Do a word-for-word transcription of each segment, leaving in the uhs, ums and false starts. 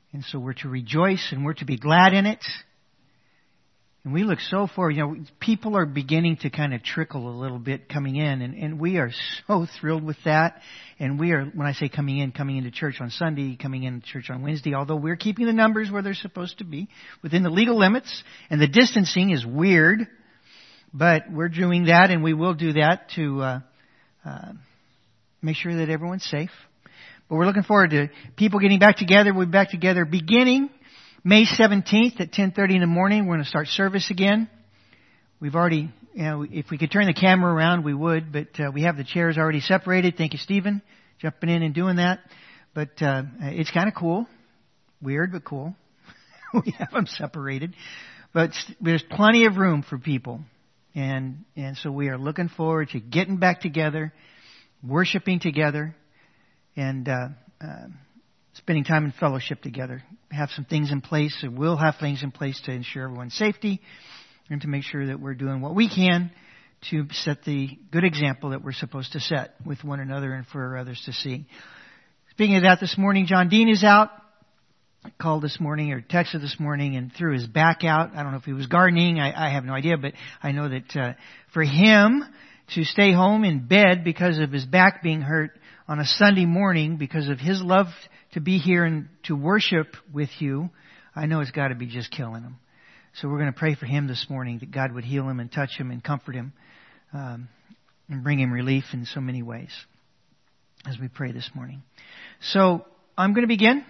And so we're to rejoice and we're to be glad in it. And we look so forward. You know, people are beginning to kind of trickle a little bit coming in. And, and we are so thrilled with that. And we are, when I say coming in, coming into church on Sunday, coming into church on Wednesday, although we're keeping the numbers where they're supposed to be, within the legal limits. And the distancing is weird. But we're doing that, and we will do that to uh, uh, make sure that everyone's safe. But we're looking forward to people getting back together. We'll be back together beginning May seventeenth at ten thirty in the morning. We're going to start service again. We've already, you know, if we could turn the camera around, we would. But uh, we have the chairs already separated. Thank you, Stephen, jumping in and doing that. But uh, it's kind of cool. Weird, but cool. We have them separated. But there's plenty of room for people. And and so we are looking forward to getting back together, worshiping together, and uh, uh, spending time in fellowship together. Have some things in place, and we'll have things in place to ensure everyone's safety and to make sure that we're doing what we can to set the good example that we're supposed to set with one another and for others to see. Speaking of that, this morning, John Dean is out. I called this morning or texted this morning and threw his back out. I don't know if he was gardening. I, I have no idea, but I know that uh, for him to stay home in bed because of his back being hurt on a Sunday morning because of his love to be here and to worship with you, I know it's got to be just killing him. So we're going to pray for him this morning that God would heal him and touch him and comfort him um, and bring him relief in so many ways as we pray this morning. So I'm going to begin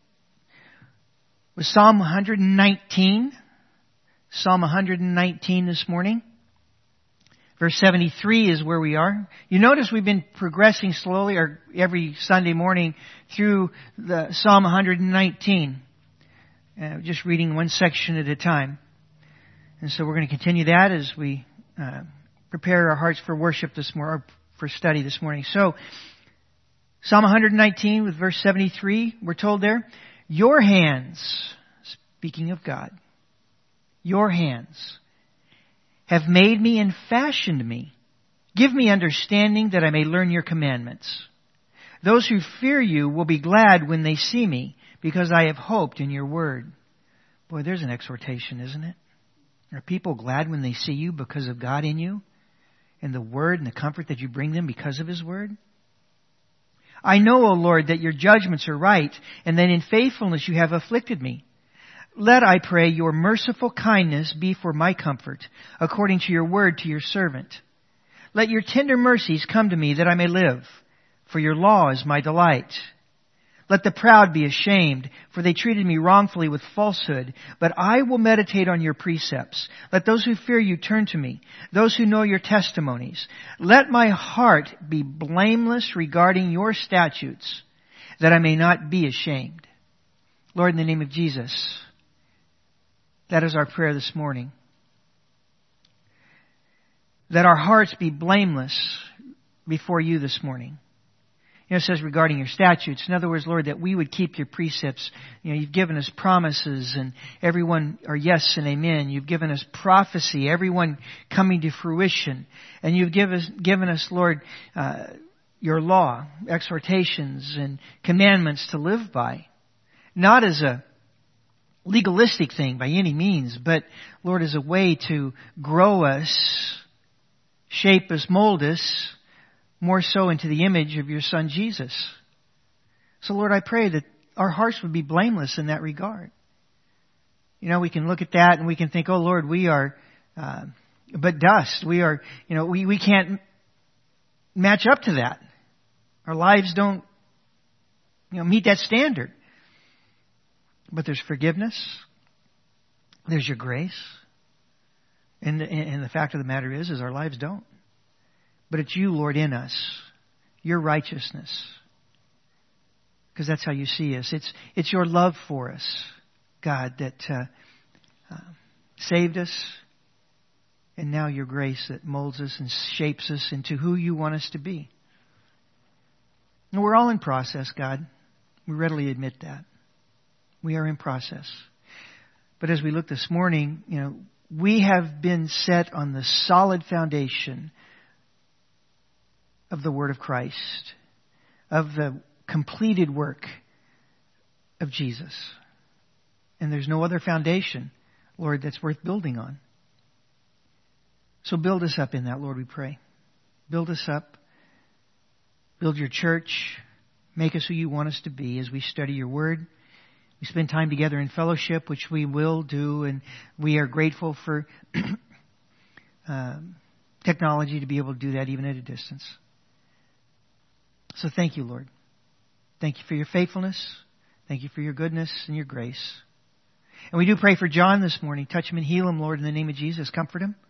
with Psalm one nineteen. Psalm one nineteen this morning. Verse seventy-three is where we are. You notice we've been progressing slowly or every Sunday morning through the Psalm one nineteen. Uh, just reading one section at a time. And so we're going to continue that as we uh, prepare our hearts for worship this morning, or for study this morning. So, Psalm one nineteen with verse seventy-three, we're told there, your hands, speaking of God, your hands have made me and fashioned me. Give me understanding that I may learn your commandments. Those who fear you will be glad when they see me, because I have hoped in your word. Boy, there's an exhortation, isn't it? Are people glad when they see you because of God in you? And the word and the comfort that you bring them because of His word? I know, O Lord, that your judgments are right, and that in faithfulness you have afflicted me. Let, I pray, your merciful kindness be for my comfort, according to your word to your servant. Let your tender mercies come to me that I may live, for your law is my delight. Let the proud be ashamed, for they treated me wrongfully with falsehood. But I will meditate on your precepts. Let those who fear you turn to me, those who know your testimonies. Let my heart be blameless regarding your statutes, that I may not be ashamed. Lord, in the name of Jesus, that is our prayer this morning. Let our hearts be blameless before you this morning. You know, it says regarding your statutes. In other words, Lord, that we would keep your precepts. You know, you've given us promises and everyone are yes and amen. You've given us prophecy, everyone coming to fruition. And you've given us, given us, Lord, uh, your law, exhortations and commandments to live by. Not as a legalistic thing by any means, but, Lord, as a way to grow us, shape us, mold us, more so into the image of your Son, Jesus. So, Lord, I pray that our hearts would be blameless in that regard. You know, we can look at that and we can think, oh, Lord, we are uh, but dust. We are, you know, we, we can't match up to that. Our lives don't, you know, meet that standard. But there's forgiveness. There's your grace. And, and the fact of the matter is, is our lives don't. But it's you, Lord, in us. Your righteousness. Because that's how you see us. It's it's your love for us, God, that uh, uh, saved us. And now your grace that molds us and shapes us into who you want us to be. And we're all in process, God. We readily admit that. We are in process. But as we look this morning, you know, we have been set on the solid foundation of the Word of Christ, of the completed work of Jesus. And there's no other foundation, Lord, that's worth building on. So build us up in that, Lord, we pray. Build us up. Build your church. Make us who you want us to be as we study your word. We spend time together in fellowship, which we will do, and we are grateful for uh, technology to be able to do that even at a distance. So thank you, Lord. Thank you for your faithfulness. Thank you for your goodness and your grace. And we do pray for John this morning. Touch him and heal him, Lord, in the name of Jesus. Comfort him.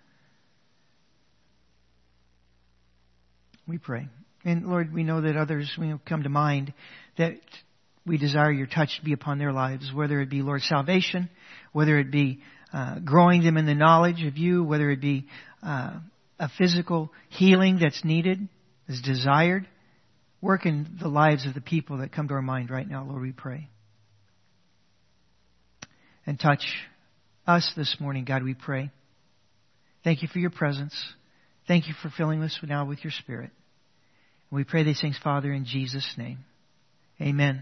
We pray. And Lord, we know that others will come to mind that we desire your touch to be upon their lives, whether it be, Lord, salvation, whether it be uh, growing them in the knowledge of you, whether it be uh, a physical healing that's needed, is desired. Work in the lives of the people that come to our mind right now, Lord, we pray. And touch us this morning, God, we pray. Thank you for your presence. Thank you for filling us now with your Spirit. And we pray these things, Father, in Jesus' name. Amen.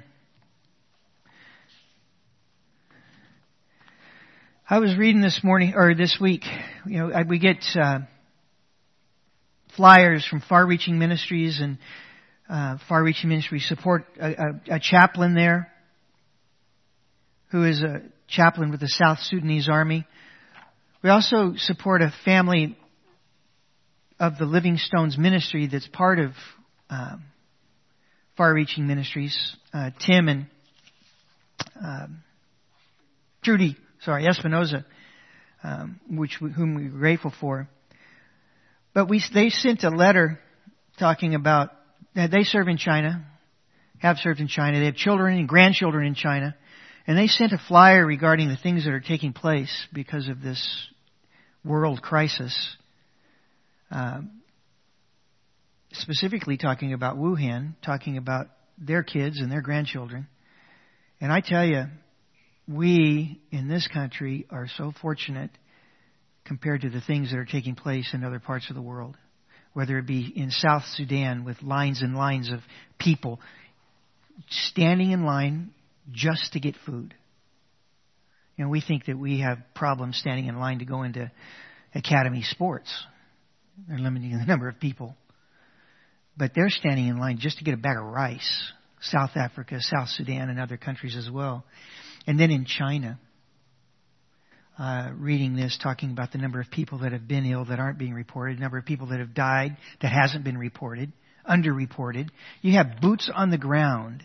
I was reading this morning, or this week, you know, we get uh, flyers from far-reaching ministries, and uh, far-reaching ministries support a, a, a chaplain there who is a chaplain with the South Sudanese Army. We also support a family of the Living Stones ministry that's part of um, far-reaching ministries. Uh, Tim and um, Trudy, sorry, Espinoza, um, which whom we're grateful for. But we they sent a letter talking about that they serve in China, have served in China. They have children and grandchildren in China. And they sent a flyer regarding the things that are taking place because of this world crisis. Uh, specifically talking about Wuhan, talking about their kids and their grandchildren. And I tell you, we in this country are so fortunate compared to the things that are taking place in other parts of the world. Whether it be in South Sudan with lines and lines of people standing in line just to get food. You know, we think that we have problems standing in line to go into academy sports. They're limiting the number of people. But they're standing in line just to get a bag of rice. South Africa, South Sudan, and other countries as well. And then in China, uh, reading this, talking about the number of people that have been ill that aren't being reported, the number of people that have died that hasn't been reported, underreported. You have boots on the ground,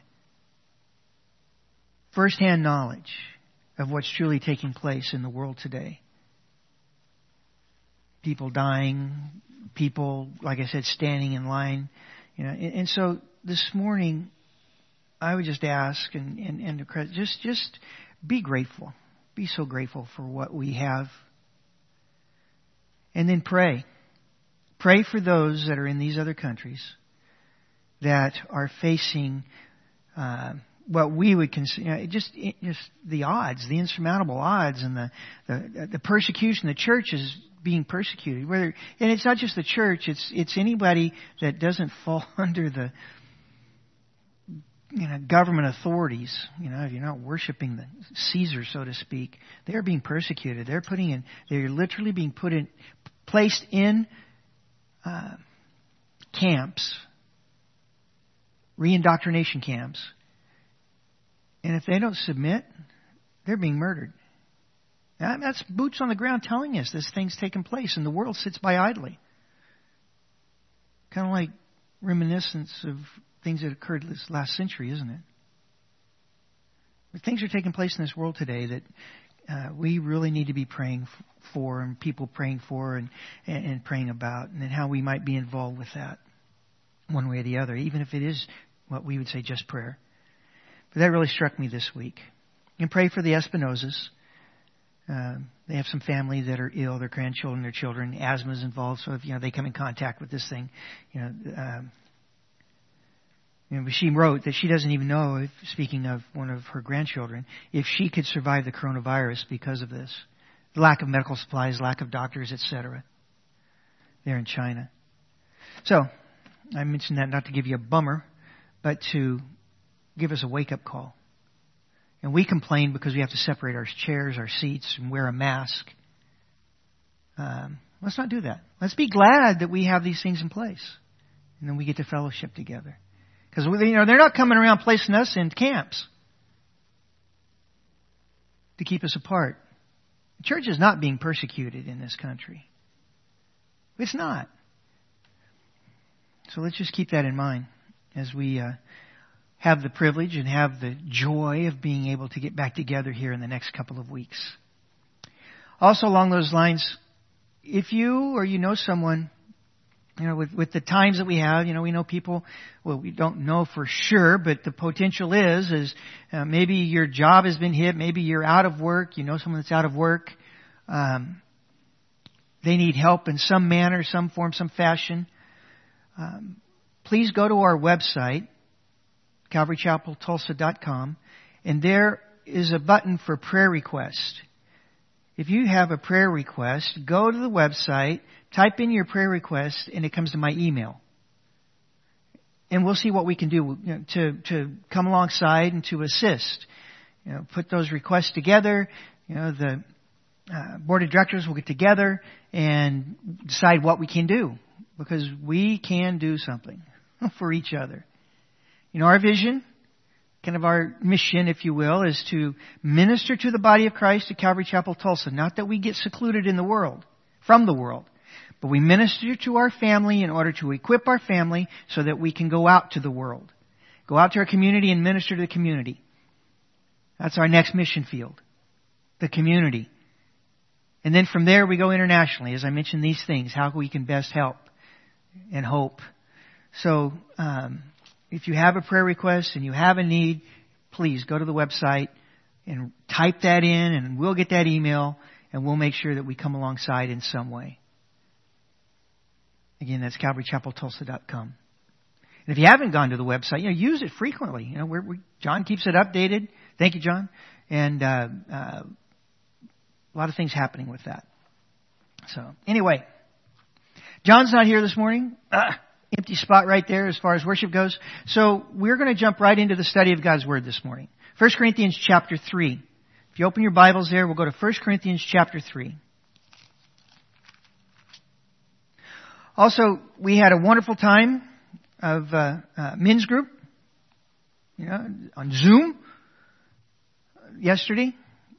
first-hand knowledge of what's truly taking place in the world today. People dying, people, like I said, standing in line. You know, and, and so this morning, I would just ask and, and, and just, just be grateful. Be so grateful for what we have. And then pray. Pray for those that are in these other countries that are facing uh, what we would consider, you know, just just the odds, the insurmountable odds, and the, the the persecution. The church is being persecuted. Whether and it's not just the church; it's it's anybody that doesn't fall under the you know government authorities. You know, if you're not worshiping the Caesar, so to speak, they're being persecuted. They're putting in. They're literally being put in, placed in uh, camps, re-indoctrination camps. And if they don't submit, they're being murdered. Now, that's boots on the ground telling us this thing's taking place, and the world sits by idly. Kind of like reminiscence of things that occurred this last century, isn't it? But things are taking place in this world today that uh, we really need to be praying f- for, and people praying for, and, and, and praying about, and then how we might be involved with that one way or the other, even if it is what we would say just prayer. But that really struck me this week. And pray for the Espinosas. Uh, they have some family that are ill, their grandchildren, their children. Asthma is involved, so if you know they come in contact with this thing, you know, um, you know, she wrote that she doesn't even know, if, speaking of one of her grandchildren, if she could survive the coronavirus because of this. Lack of medical supplies, lack of doctors, et cetera. There in China. So, I mentioned that not to give you a bummer, but to give us a wake-up call. And we complain because we have to separate our chairs, our seats, and wear a mask. Um, let's not do that. Let's be glad that we have these things in place. And then we get to fellowship together. Because you know, they're not coming around placing us in camps to keep us apart. The church is not being persecuted in this country. It's not. So let's just keep that in mind as we uh, have the privilege and have the joy of being able to get back together here in the next couple of weeks. Also along those lines, if you or you know someone, you know, with, with the times that we have, you know, we know people, well, we don't know for sure, but the potential is, is uh, maybe your job has been hit, maybe you're out of work, you know someone that's out of work, um, they need help in some manner, some form, some fashion. Um, please go to our website, calvary chapel tulsa dot com, and there is a button for prayer request. If you have a prayer request, go to the website, type in your prayer request, and it comes to my email. And we'll see what we can do, you know, to to come alongside and to assist. You know, put those requests together. You know, the uh, board of directors will get together and decide what we can do, because we can do something for each other. You know, our vision, kind of our mission, if you will, is to minister to the body of Christ at Calvary Chapel Tulsa. Not that we get secluded in the world, from the world, but we minister to our family in order to equip our family so that we can go out to the world. Go out to our community and minister to the community. That's our next mission field, the community. And then from there we go internationally. As I mentioned these things, how we can best help and hope. So, um, if you have a prayer request and you have a need, please go to the website and type that in, and we'll get that email, and we'll make sure that we come alongside in some way. Again, that's calvary chapel tulsa dot com. And if you haven't gone to the website, you know, use it frequently. You know, we're, we, John keeps it updated. Thank you, John. And uh, uh, a lot of things happening with that. So, anyway, John's not here this morning. Uh, Empty spot right there as far as worship goes. So we're going to jump right into the study of God's Word this morning. First Corinthians chapter three. If you open your Bibles there, we'll go to First Corinthians chapter three. Also, we had a wonderful time of uh, uh, men's group, you know, on Zoom yesterday.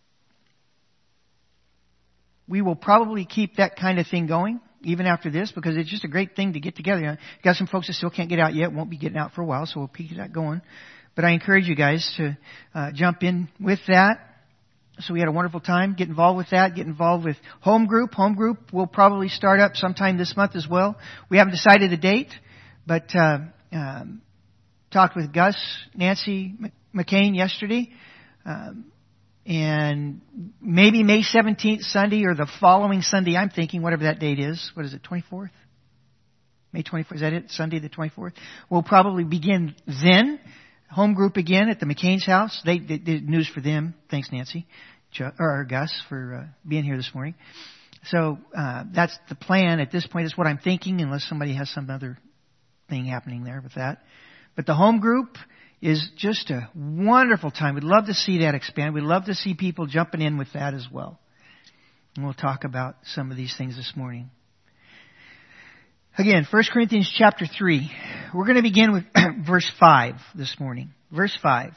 We will probably keep that kind of thing going even after this, because it's just a great thing to get together. You know, you've got some folks that still can't get out yet, won't be getting out for a while, so we'll keep that going. But I encourage you guys to uh, jump in with that. So we had a wonderful time. Get involved with that. Get involved with home group. Home group will probably start up sometime this month as well. We haven't decided a date, but uh, um, talked with Gus, Nancy McCain yesterday. Um, And maybe May seventeenth Sunday or the following Sunday, I'm thinking, whatever that date is. What is it, twenty-fourth? May twenty-fourth, is that it? Sunday the twenty-fourth? We'll probably begin then. Home group again at the McCain's house. They, they did news for them. Thanks, Nancy. Or Gus for uh, being here this morning. So uh, that's the plan at this point. That's what I'm thinking, unless somebody has some other thing happening there with that. But the home group is just a wonderful time. We'd love to see that expand. We'd love to see people jumping in with that as well. And we'll talk about some of these things this morning. Again, First Corinthians chapter three. We're going to begin with verse five this morning. Verse five.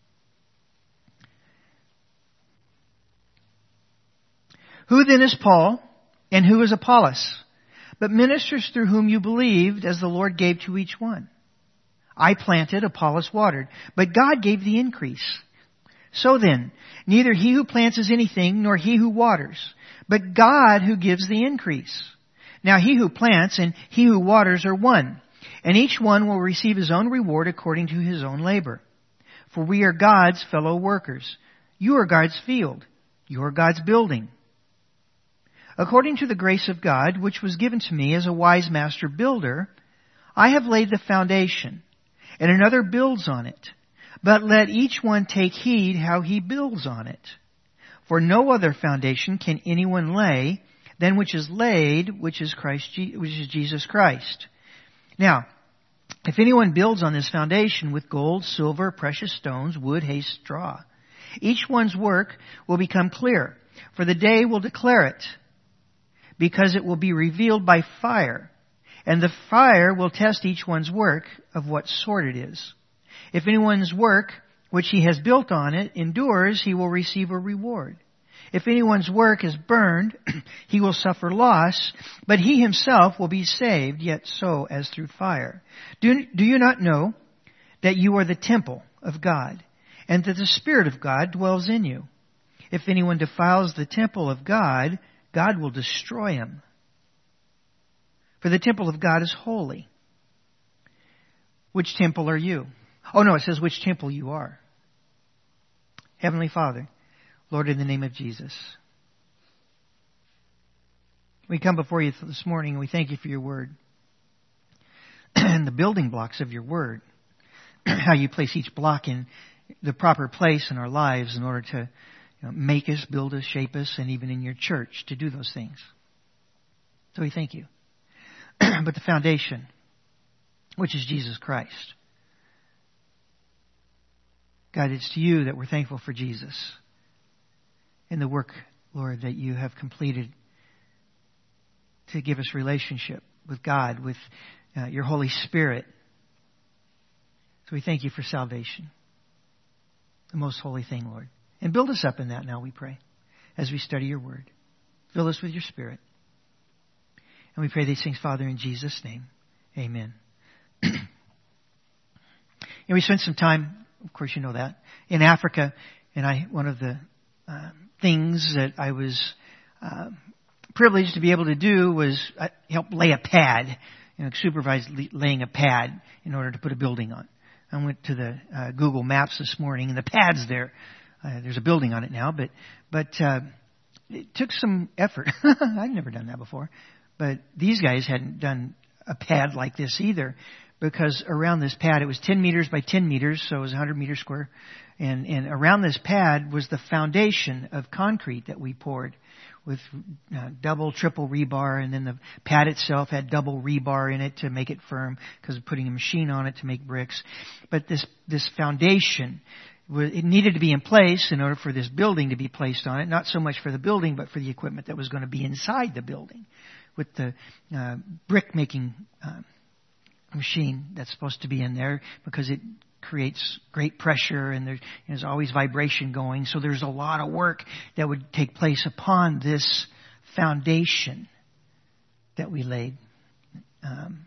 Who then is Paul, and who is Apollos, but ministers through whom you believed, as the Lord gave to each one? I planted, Apollos watered, but God gave the increase. So then, neither he who plants is anything, nor he who waters, but God who gives the increase. Now he who plants and he who waters are one, and each one will receive his own reward according to his own labor. For we are God's fellow workers. You are God's field. You are God's building. According to the grace of God, which was given to me as a wise master builder, I have laid the foundation, and another builds on it. But let each one take heed how he builds on it. For no other foundation can anyone lay than which is laid, which is Christ, which is Jesus Christ. Now, if anyone builds on this foundation with gold, silver, precious stones, wood, hay, straw, Each one's work will become clear, for the day will declare it, because it will be revealed by fire, and the fire will test each one's work of what sort it is. If anyone's work, which he has built on it, endures, he will receive a reward. If anyone's work is burned, he will suffer loss, but he himself will be saved, yet so as through fire. Do, do you not know that you are the temple of God, and that the Spirit of God dwells in you? If anyone defiles the temple of God, God will destroy him. For the temple of God is holy. Which temple are you? Oh no, it says which temple you are. Heavenly Father, Lord, in the name of Jesus, we come before you this morning and we thank you for your word and the building blocks of your word, how you place each block in the proper place in our lives in order to you know, make us, build us, shape us, and even in your church to do those things. So we thank you. But the foundation, which is Jesus Christ. God, it's to you that we're thankful for Jesus and the work, Lord, that you have completed to give us relationship with God, with uh, your Holy Spirit. So we thank you for salvation, the most holy thing, Lord. And build us up in that now, we pray, as we study your word. Fill us with your Spirit. And we pray these things, Father, in Jesus' name. Amen. And we spent some time, of course you know that, in Africa. And I, one of the uh, things that I was uh, privileged to be able to do was uh, help lay a pad, you know, supervise laying a pad in order to put a building on. I went to the uh, Google Maps this morning, and the pad's there. Uh, there's a building on it now, but but uh, it took some effort. I'd never done that before. But these guys hadn't done a pad like this either, because around this pad, it was ten meters by ten meters, so it was one hundred meters square. And, and around this pad was the foundation of concrete that we poured with uh, double, triple rebar. And then the pad itself had double rebar in it to make it firm because of putting a machine on it to make bricks. But this, this foundation, it needed to be in place in order for this building to be placed on it. Not so much for the building, but for the equipment that was going to be inside the building, with the uh, brick making uh, machine that's supposed to be in there, because it creates great pressure and there, there's always vibration going. So there's a lot of work that would take place upon this foundation that we laid. Um,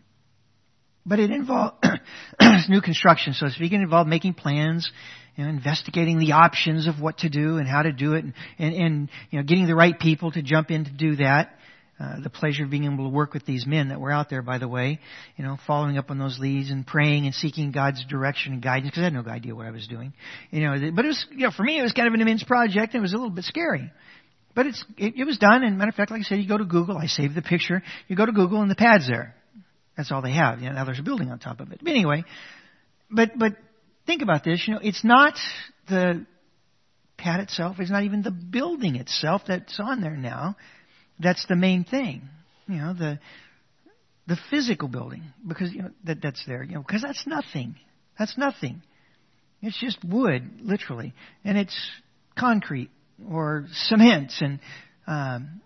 but it involved new construction, so to speak. It involved making plans, you know, investigating the options of what to do and how to do it, and, and, and you know, getting the right people to jump in to do that. Uh, the pleasure of being able to work with these men that were out there, by the way, you know, following up on those leads and praying and seeking God's direction and guidance, because I had no idea what I was doing, you know. But it was, you know, for me, it was kind of an immense project, and it was a little bit scary. But it's it, it was done. And matter of fact, like I said, you go to Google. I saved the picture. You go to Google, and the pad's there. That's all they have. You know, now there's a building on top of it. But anyway, but but think about this. You know, it's not the pad itself. It's not even the building itself that's on there now. That's the main thing, you know, the the physical building, because you know that that's there, you know, because that's nothing. That's nothing. It's just wood, literally, and it's concrete or cement and um,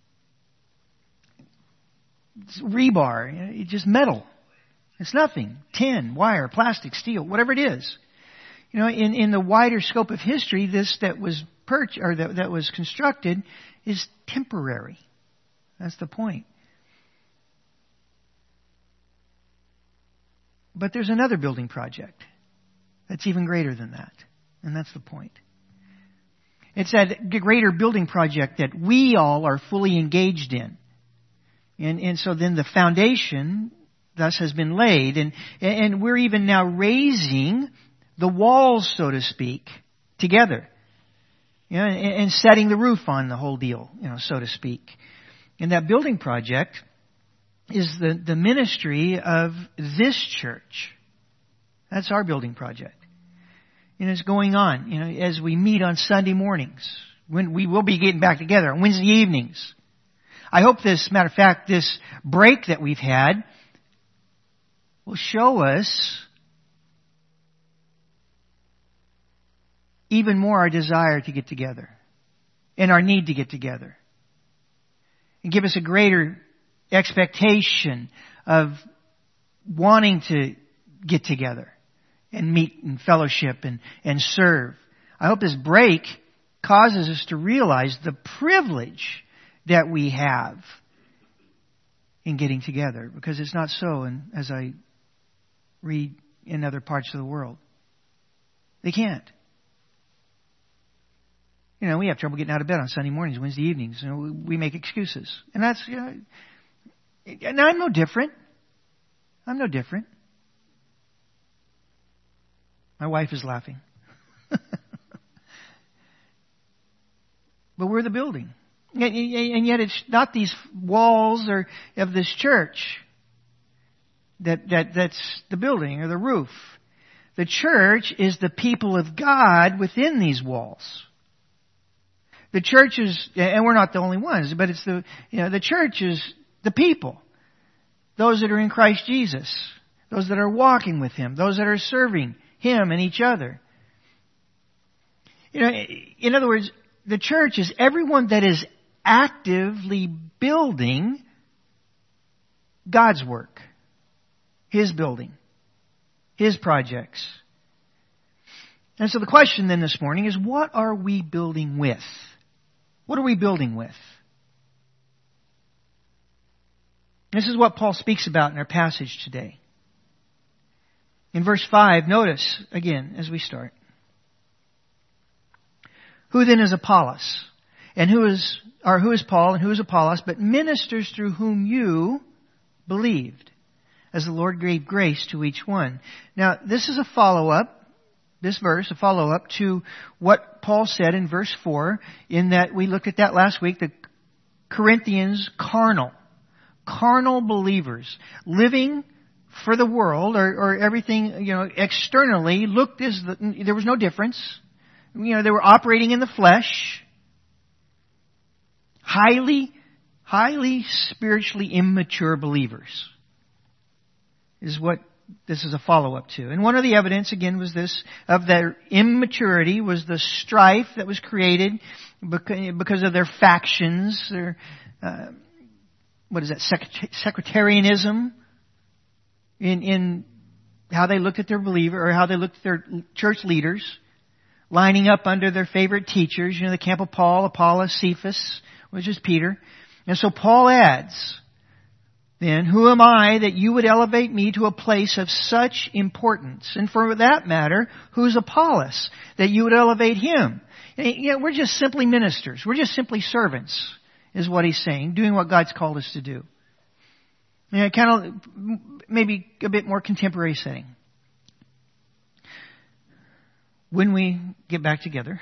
it's rebar. You know, it's just metal. It's nothing. Tin, wire, plastic, steel, whatever it is. You know, in in the wider scope of history, this that was purch or that that was constructed is temporary. That's the point. But there's another building project that's even greater than that. And that's the point. It's that greater building project that we all are fully engaged in. And, and so then the foundation thus has been laid. And, and we're even now raising the walls, so to speak, together. You know, and, and setting the roof on the whole deal, you know, so to speak. And that building project is the, the ministry of this church. That's our building project. And it's going on, you know, as we meet on Sunday mornings. When we will be getting back together on Wednesday evenings. I hope this, matter of fact, this break that we've had will show us even more our desire to get together and our need to get together. And give us a greater expectation of wanting to get together and meet and fellowship and, and serve. I hope this break causes us to realize the privilege that we have in getting together, because it's not so. And as I read in other parts of the world, they can't. You know, we have trouble getting out of bed on Sunday mornings, Wednesday evenings. You know, we make excuses, and that's, you know, and I'm no different. I'm no different. My wife is laughing. But we're the building. And yet it's not these walls or of this church that, that that's the building or the roof. The church is the people of God within these walls. The church is, and we're not the only ones, but it's the, you know, the church is the people. Those that are in Christ Jesus. Those that are walking with Him. Those that are serving Him and each other. You know, in other words, the church is everyone that is actively building God's work. His building. His projects. And so the question then this morning is, what are we building with? What are we building with? This is what Paul speaks about in our passage today. In verse five, notice again as we start. Who then is Apollos? And who is, or who is Paul and who is Apollos, but ministers through whom you believed, as the Lord gave grace to each one. Now, this is a follow-up, this verse, a follow-up to what Paul said in verse four, in that we looked at that last week, the Corinthians carnal, carnal believers, living for the world, or, or everything, you know, externally looked as the, there was no difference. You know, they were operating in the flesh. Highly, highly spiritually immature believers is what this is a follow-up to. And one of the evidence, again, was this, of their immaturity, was the strife that was created because of their factions, their, uh, what is that, sectarianism, in, in how they looked at their believer, or how they looked at their church leaders, lining up under their favorite teachers, you know, the camp of Paul, Apollos, Cephas, which is Peter. And so Paul adds, then, who am I that you would elevate me to a place of such importance? And for that matter, who's Apollos, that you would elevate him? You know, we're just simply ministers. We're just simply servants, is what he's saying, doing what God's called us to do. You know, kind of maybe a bit more contemporary setting. When we get back together,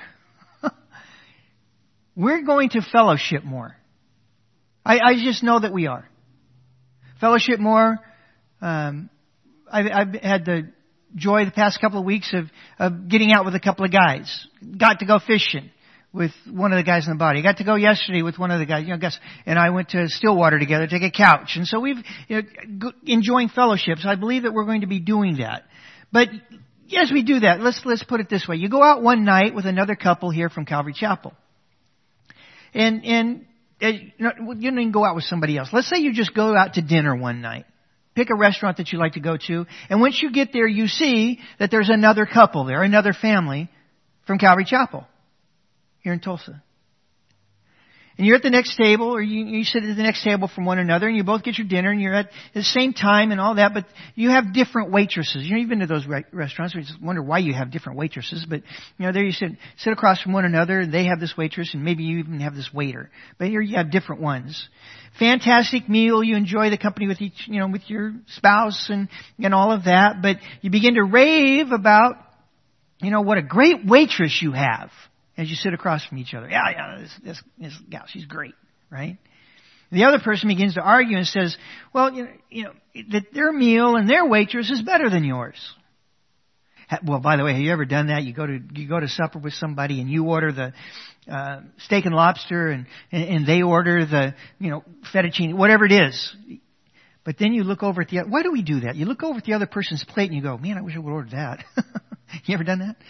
we're going to fellowship more. I, I just know that we are. Fellowship more. Um, I've, I've had the joy the past couple of weeks of, of getting out with a couple of guys. Got to go fishing with one of the guys in the body. I got to go yesterday with one of the guys, you know, guys, and I went to Stillwater together to take a couch. And so we've, you know, enjoying fellowships. I believe that we're going to be doing that. But as we do that, let's let's put it this way. You go out one night with another couple here from Calvary Chapel. And and uh, you don't even go out with somebody else. Let's say you just go out to dinner one night. Pick a restaurant that you like to go to. And once you get there, you see that there's another couple there, another family from Calvary Chapel here in Tulsa. And you're at the next table, or you, you sit at the next table from one another, and you both get your dinner, and you're at the same time and all that, but you have different waitresses. You know, you've been to those re- restaurants, we just wonder why you have different waitresses, but, you know, there you sit, sit across from one another, and they have this waitress, and maybe you even have this waiter. But here you have different ones. Fantastic meal, you enjoy the company with each, you know, with your spouse and, and all of that, but you begin to rave about, you know, what a great waitress you have. As you sit across from each other. Yeah, yeah, this, this, this gal, she's great, right? The other person begins to argue and says, well, you know, you know, that their meal and their waitress is better than yours. Well, by the way, have you ever done that? You go to, you go to supper with somebody and you order the, uh, steak and lobster and, and, and they order the, you know, fettuccine, whatever it is. But then you look over at the other, why do we do that? You look over at the other person's plate and you go, man, I wish I would order that. You ever done that?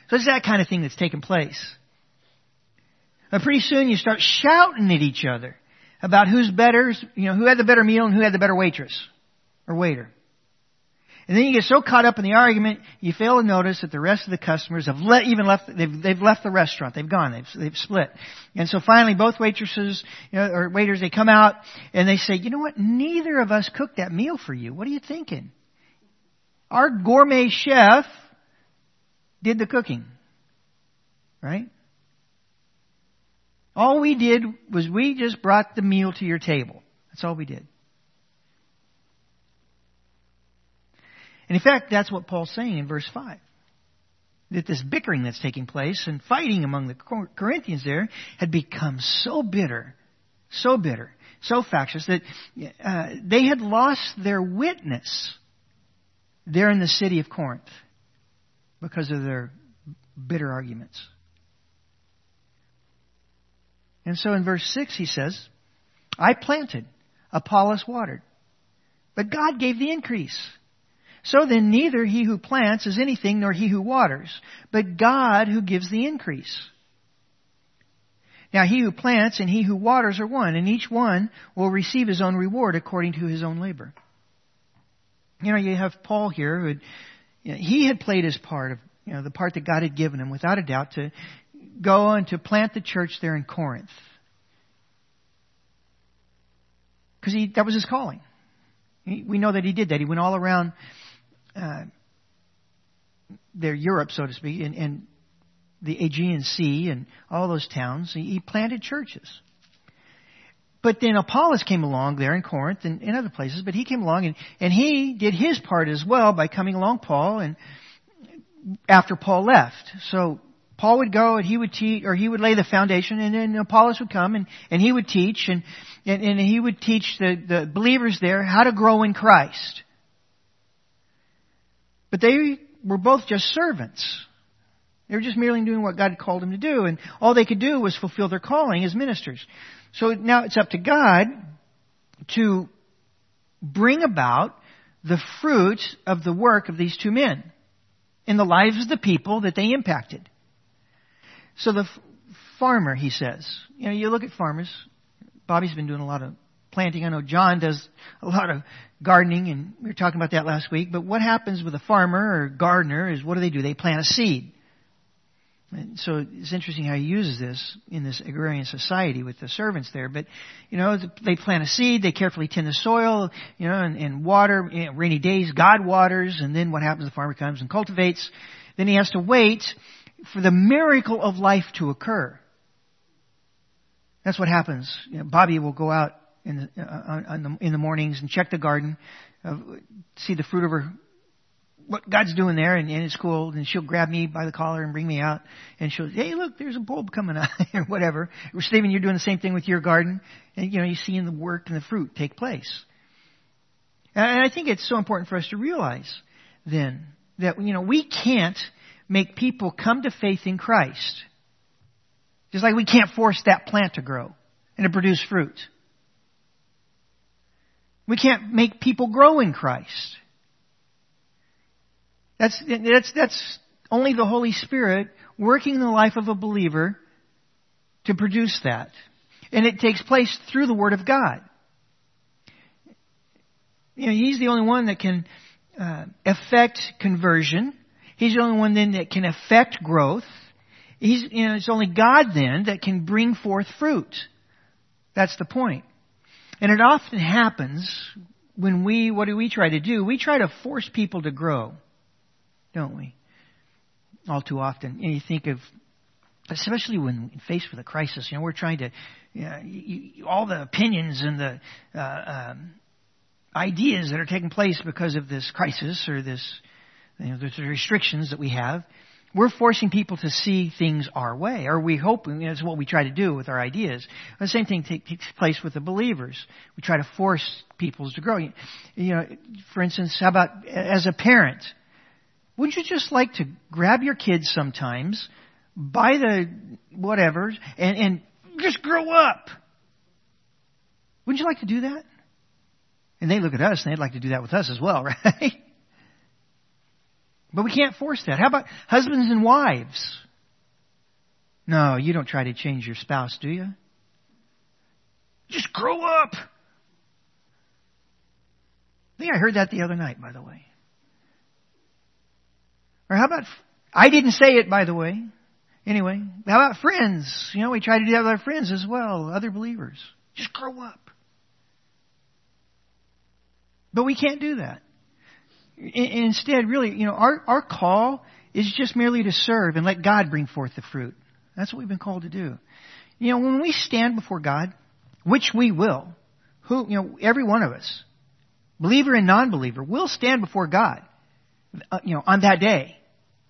So it's that kind of thing that's taking place. And pretty soon you start shouting at each other about who's better, you know, who had the better meal and who had the better waitress or waiter. And then you get so caught up in the argument, you fail to notice that the rest of the customers have le- even left, they've, they've left the restaurant. They've gone. They've, they've split. And so finally both waitresses, you know, or waiters, they come out and they say, you know what? Neither of us cooked that meal for you. What are you thinking? Our gourmet chef did the cooking. Right? All we did was we just brought the meal to your table. That's all we did. And in fact, that's what Paul's saying in verse five. That this bickering that's taking place and fighting among the Corinthians there had become so bitter, so bitter, so factious that uh, they had lost their witness there in the city of Corinth because of their bitter arguments. And so in verse six he says, I planted, Apollos watered, but God gave the increase. So then neither he who plants is anything nor he who waters, but God who gives the increase. Now he who plants and he who waters are one, and each one will receive his own reward according to his own labor. You know, you have Paul here who had, you know, he had played his part of, you know, the part that God had given him without a doubt to go and to plant the church there in Corinth. Because he, that was his calling. He, we know that he did that. He went all around uh, their Europe, so to speak, and, and the Aegean Sea and all those towns. He, he planted churches. But then Apollos came along there in Corinth and in other places, but he came along and, and he did his part as well by coming along Paul and after Paul left. So Paul would go and he would teach, or he would lay the foundation, and then Apollos would come and, and he would teach, and, and, and he would teach the, the believers there how to grow in Christ. But they were both just servants. They were just merely doing what God had called them to do, and all they could do was fulfill their calling as ministers. So now it's up to God to bring about the fruit of the work of these two men in the lives of the people that they impacted. So the f- farmer, he says, you know, you look at farmers. Bobby's been doing a lot of planting. I know John does a lot of gardening, and we were talking about that last week. But what happens with a farmer or gardener is, what do they do? They plant a seed. And so it's interesting how he uses this in this agrarian society with the servants there. But, you know, they plant a seed, they carefully tend the soil, you know, and, and water. You know, rainy days, God waters, and then what happens? The farmer comes and cultivates. Then he has to wait for the miracle of life to occur. That's what happens. You know, Bobby will go out in the, uh, on the, in the mornings and check the garden, uh, see the fruit of her, what God's doing there, and, and it's cool. And she'll grab me by the collar and bring me out, and she'll, hey, look, there's a bulb coming out, or whatever. Or Stephen, you're doing the same thing with your garden, and you know, you're seeing the work and the fruit take place. And I think it's so important for us to realize then that, you know, we can't make people come to faith in Christ. Just like we can't force that plant to grow and to produce fruit. We can't make people grow in Christ. That's, that's, that's only the Holy Spirit working in the life of a believer to produce that. And it takes place through the Word of God. You know, He's the only one that can uh, affect conversion. He's the only one then that can affect growth. He's, you know, it's only God then that can bring forth fruit. That's the point. And it often happens when we, what do we try to do? We try to force people to grow, don't we? All too often. And you think of, especially when faced with a crisis, you know, we're trying to, you know, you, you, all the opinions and the uh, um, ideas that are taking place because of this crisis or this, you know, there's restrictions that we have. We're forcing people to see things our way, or we hope, you know, that's what we try to do with our ideas. The same thing takes place with the believers. We try to force people to grow. You know, for instance, how about as a parent? Wouldn't you just like to grab your kids sometimes, buy the whatever, and, and just grow up? Wouldn't you like to do that? And they look at us and they'd like to do that with us as well, right? But we can't force that. How about husbands and wives? No, you don't try to change your spouse, do you? Just grow up. I think I heard that the other night, by the way. Or how about, I didn't say it, by the way. Anyway, how about friends? You know, we try to do that with our friends as well, other believers. Just grow up. But we can't do that. Instead, really, you know, our, our call is just merely to serve and let God bring forth the fruit. That's what we've been called to do. You know, when we stand before God, which we will, who, you know, every one of us, believer and non-believer, will stand before God, uh, you know, on that day.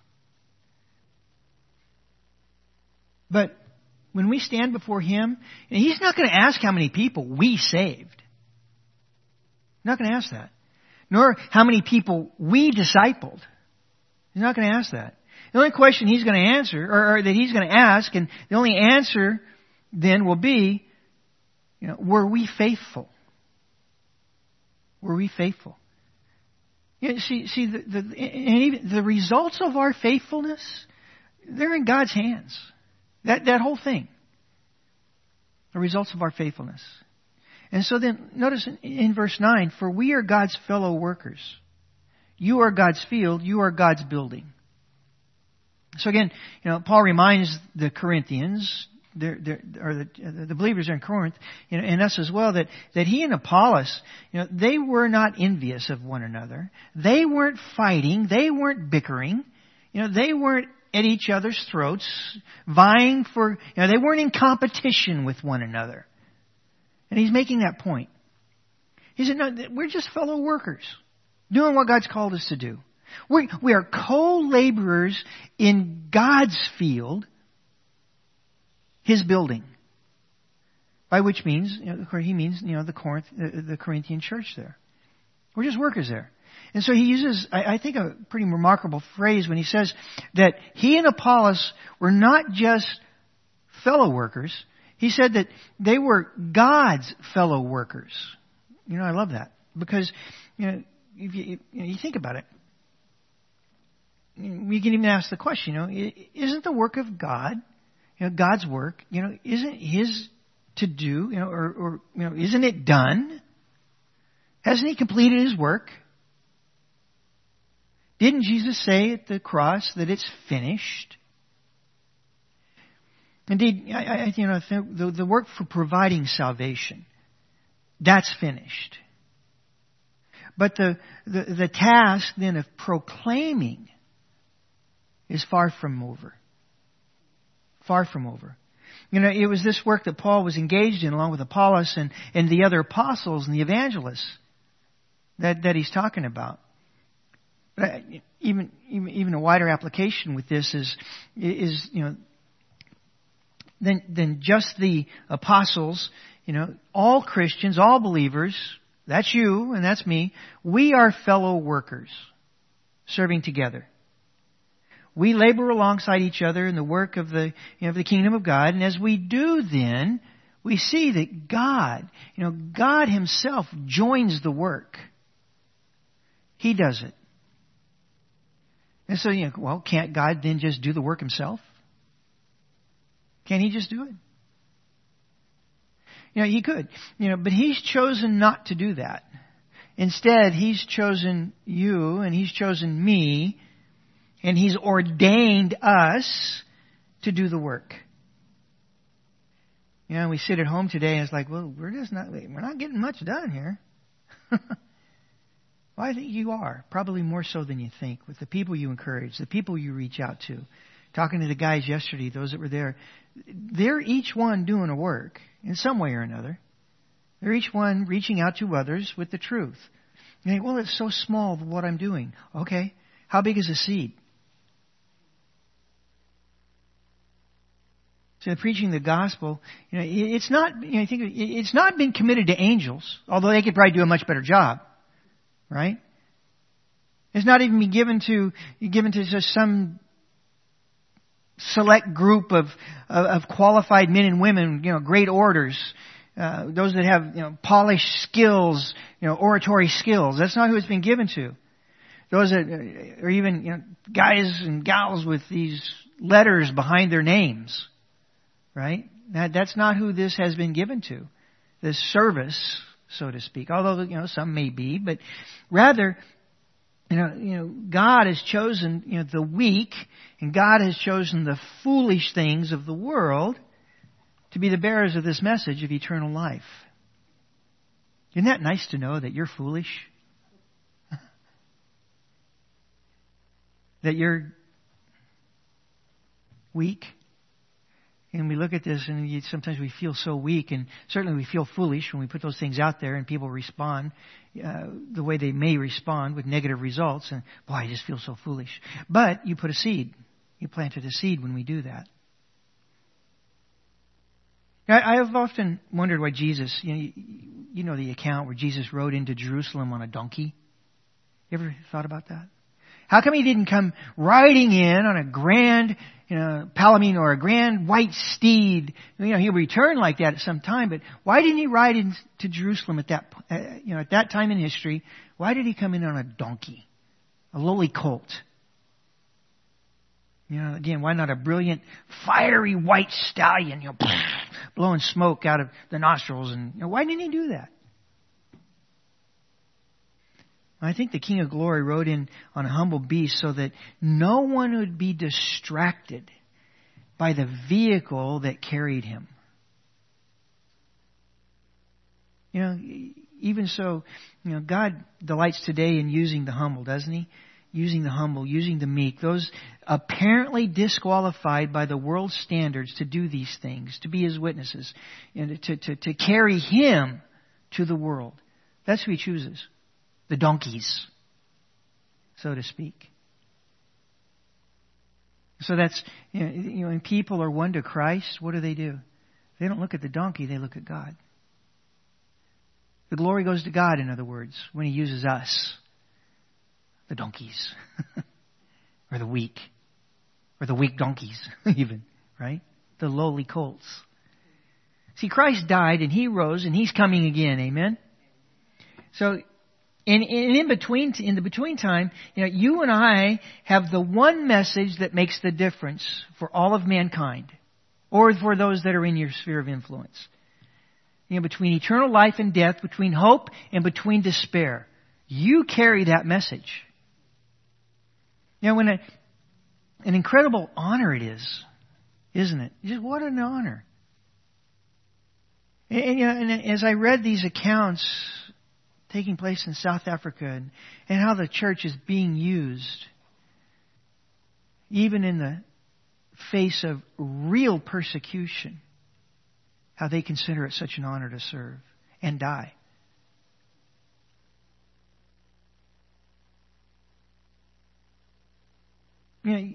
But when we stand before Him, He's not going to ask how many people we saved. He's not going to ask that. Nor how many people we discipled. He's not going to ask that. The only question He's going to answer, or, or that He's going to ask, and the only answer then will be, you know, were we faithful? Were we faithful? You know, see, see, the, the, and even the results of our faithfulness, they're in God's hands. That that whole thing. The results of our faithfulness. And so then, notice in, in verse nine, for we are God's fellow workers. You are God's field, you are God's building. So again, you know, Paul reminds the Corinthians, they're, they're, or the, the believers in Corinth, you know, and us as well, that, that he and Apollos, you know, they were not envious of one another. They weren't fighting. They weren't bickering. You know, they weren't at each other's throats, vying for, you know, they weren't in competition with one another. And he's making that point. He said, no, we're just fellow workers, doing what God's called us to do. We, we are co-laborers in God's field, His building. By which means, you know, he means, you know, the Corinth, the Corinthian church there. We're just workers there. And so he uses, I, I think, a pretty remarkable phrase when he says that he and Apollos were not just fellow workers. He said that they were God's fellow workers. You know, I love that. Because, you know, if you, you, know, you think about it, we can even ask the question, you know, isn't the work of God, you know, God's work, you know, isn't His to do, you know, or, or you know, isn't it done? Hasn't He completed His work? Didn't Jesus say at the cross that it's finished? Indeed, I, I you know, the, the work for providing salvation, that's finished. But the, the, the task then of proclaiming is far from over. Far from over. You know, it was this work that Paul was engaged in along with Apollos and, and the other apostles and the evangelists that, that he's talking about. But even, even even a wider application with this is is you know than than just the apostles. You know, all Christians, all believers. That's you and that's me. We are fellow workers, serving together. We labor alongside each other in the work of the you know of the kingdom of God, and as we do, then we see that God, you know, God Himself joins the work. He does it. And so, you know, well, can't God then just do the work Himself? Can't He just do it? You know, He could. You know, but He's chosen not to do that. Instead, He's chosen you and He's chosen me and He's ordained us to do the work. You know, we sit at home today and it's like, well, we're just not, we're not getting much done here. Well, I think you are, probably more so than you think, with the people you encourage, the people you reach out to. Talking to the guys yesterday, those that were there, they're each one doing a work in some way or another. They're each one reaching out to others with the truth. You think, well, it's so small what I'm doing. Okay, how big is a seed? So preaching the gospel, you know, it's not, you know, I think it's not been committed to angels, although they could probably do a much better job. Right? It's not even been given to given to just some select group of of qualified men and women, you know, great orators, uh, those that have you know polished skills, you know, oratory skills. That's not who it's been given to. those that, or even, you know, guys and gals with these letters behind their names, right? That, that's not who this has been given to. This service, so to speak. Although, you know, some may be, but rather, you know, you know, God has chosen, you know, the weak, and God has chosen the foolish things of the world to be the bearers of this message of eternal life. Isn't that nice to know that you're foolish? That you're weak? And we look at this and you, sometimes we feel so weak, and certainly we feel foolish when we put those things out there and people respond uh, the way they may respond with negative results. And boy, I just feel so foolish. But you put a seed. You planted a seed when we do that. I have often wondered why Jesus, you know, you know the account where Jesus rode into Jerusalem on a donkey. You ever thought about that? How come he didn't come riding in on a grand, you know, palamine or a grand white steed? You know, he'll return like that at some time, but why didn't he ride into Jerusalem at that, uh, you know, at that time in history? Why did he come in on a donkey, a lowly colt? You know, again, why not a brilliant, fiery white stallion, you know, blowing smoke out of the nostrils? And you know, why didn't he do that? I think the King of Glory rode in on a humble beast so that no one would be distracted by the vehicle that carried him. You know, even so, you know, God delights today in using the humble, doesn't He? Using the humble, using the meek, those apparently disqualified by the world's standards to do these things, to be His witnesses, and to, to, to carry Him to the world. That's who He chooses. The donkeys, so to speak. So that's, you know, you know, when people are won to Christ, what do they do? They don't look at the donkey, they look at God. The glory goes to God, in other words, when He uses us. The donkeys. Or the weak. Or the weak donkeys, even. Right? The lowly colts. See, Christ died and He rose and He's coming again. Amen? So, in, in, in between, in the between time, you know, you and I have the one message that makes the difference for all of mankind. Or for those that are in your sphere of influence. You know, between eternal life and death, between hope and between despair. You carry that message. You know, when a, an incredible honor it is, isn't it? Just what an honor. And, and, you know, and as I read these accounts taking place in South Africa and, and how the church is being used, even in the face of real persecution, how they consider it such an honor to serve and die. You know,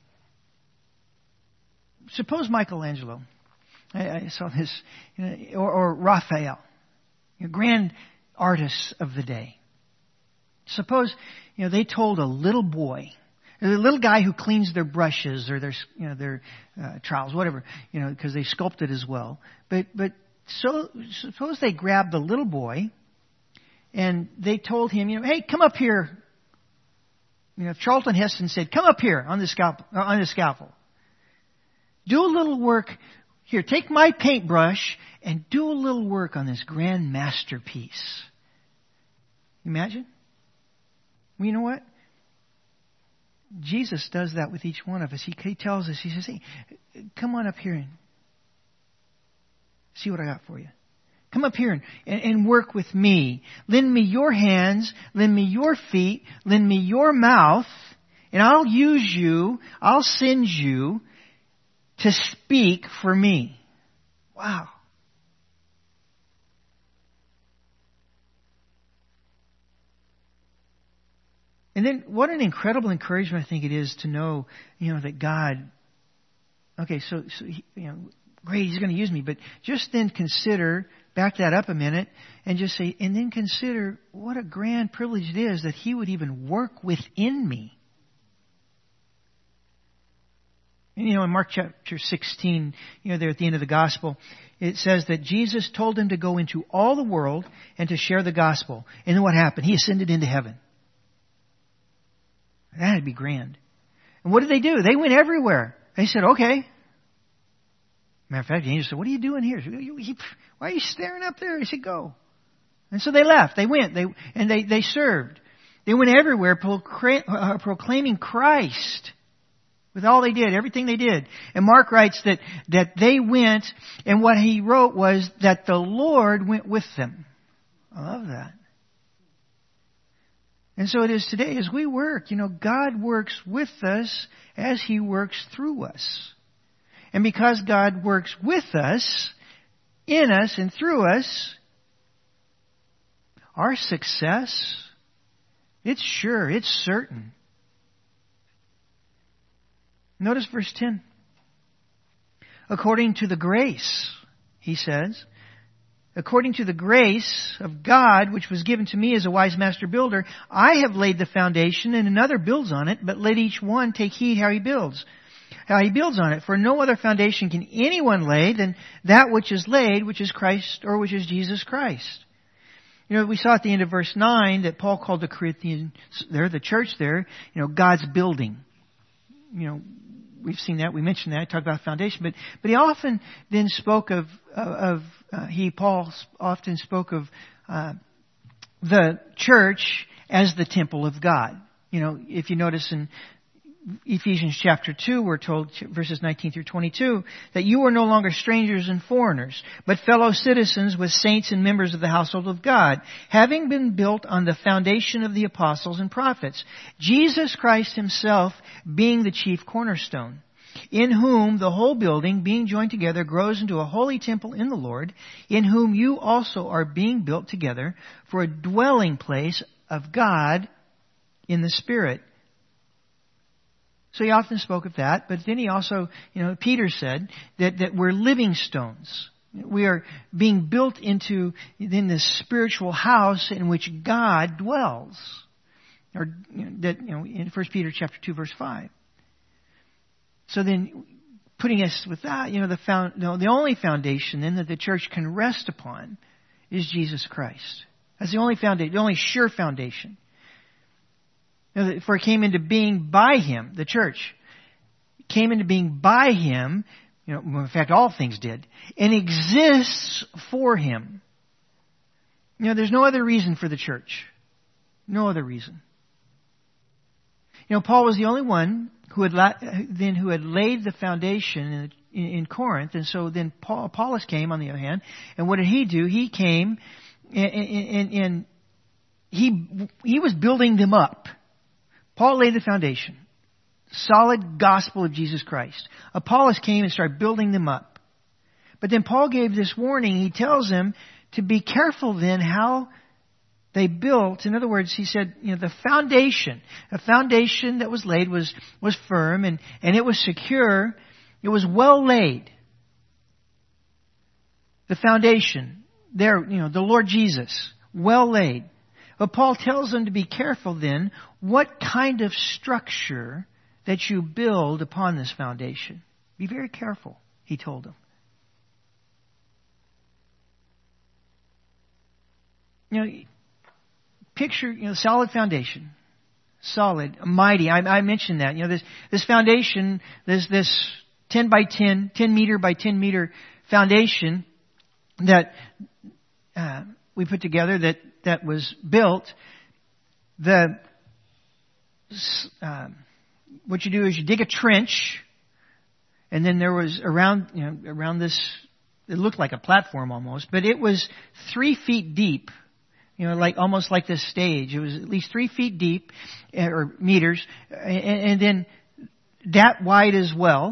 suppose Michelangelo, I, I saw this, you know, or, or Raphael, you know, grand artists of the day. Suppose, you know, they told a little boy, a little guy who cleans their brushes or their, you know, their uh, trowels, whatever, you know, because they sculpted as well. But but so suppose they grabbed the little boy and they told him, you know, hey, come up here. You know, if Charlton Heston said, come up here on the scalpel, on the scaffold. Do a little work here. Take my paintbrush and do a little work on this grand masterpiece. Imagine? Well, you know what? Jesus does that with each one of us. He, he tells us, He says, hey, come on up here and see what I got for you. Come up here and, and, and work with me. Lend me your hands. Lend me your feet. Lend me your mouth. And I'll use you. I'll send you to speak for me. Wow. And then what an incredible encouragement I think it is to know, you know, that God, okay, so, so he, you know, great, He's going to use me, but just then consider, back that up a minute, and just say, and then consider what a grand privilege it is that He would even work within me. And, you know, in Mark chapter sixteen, you know, there at the end of the gospel, it says that Jesus told Him to go into all the world and to share the gospel. And then what happened? He ascended into heaven. That'd be grand. And what did they do? They went everywhere. They said, okay. Matter of fact, the angel said, what are you doing here? Why are you staring up there? He said, go. And so they left. They went. They and they, they served. They went everywhere proclaiming Christ with all they did, everything they did. And Mark writes that, that they went, and what he wrote was that the Lord went with them. I love that. And so it is today as we work. You know, God works with us as He works through us. And because God works with us, in us and through us, our success, it's sure, it's certain. Notice verse ten. According to the grace, he says, according to the grace of God, which was given to me as a wise master builder, I have laid the foundation and another builds on it, but let each one take heed how he builds. How he builds on it. For no other foundation can anyone lay than that which is laid, which is Christ, or which is Jesus Christ. You know, we saw at the end of verse nine that Paul called the Corinthians there, the church there, you know, God's building. You know, we've seen that, we mentioned that, talked about foundation, but, but he often then spoke of, of, uh, he, Paul often spoke of, uh, the church as the temple of God. You know, if you notice in Ephesians chapter two, we're told, verses nineteen through twenty-two, that you are no longer strangers and foreigners, but fellow citizens with saints and members of the household of God, having been built on the foundation of the apostles and prophets, Jesus Christ Himself being the chief cornerstone, in whom the whole building, being joined together, grows into a holy temple in the Lord, in whom you also are being built together for a dwelling place of God in the Spirit. So he often spoke of that, but then he also, you know, Peter said that, that we're living stones. We are being built into in this spiritual house in which God dwells. Or you know, that you know in First Peter chapter two verse five. So then, putting us with that, you know, the found, no, the only foundation then that the church can rest upon is Jesus Christ. That's the only foundation, the only sure foundation. For it came into being by Him, the church came into being by Him, you know, in fact all things did, and exists for Him. You know, there's no other reason for the church. No other reason. You know, Paul was the only one who had la- then who had laid the foundation in, in, in Corinth, and so then Paul, Apollos came on the other hand, and what did he do? He came and, and, and he he was building them up. Paul laid the foundation. Solid gospel of Jesus Christ. Apollos came and started building them up. But then Paul gave this warning. He tells them to be careful then how they built. In other words, he said, you know, the foundation, a foundation that was laid was, was firm and, and it was secure. It was well laid. The foundation, there, you know, the Lord Jesus, well laid. But Paul tells them to be careful then what kind of structure that you build upon this foundation. Be very careful, he told them. You know, picture, you know, solid foundation. Solid, mighty. I, I mentioned that. You know, this, this foundation, this, this ten by ten, ten meter by ten meter foundation that uh, we put together that that was built, the uh, what you do is you dig a trench, and then there was around you know around this, it looked like a platform almost, but it was three feet deep, you know, like almost like this stage. It was at least three feet deep, or meters, and, and then that wide as well.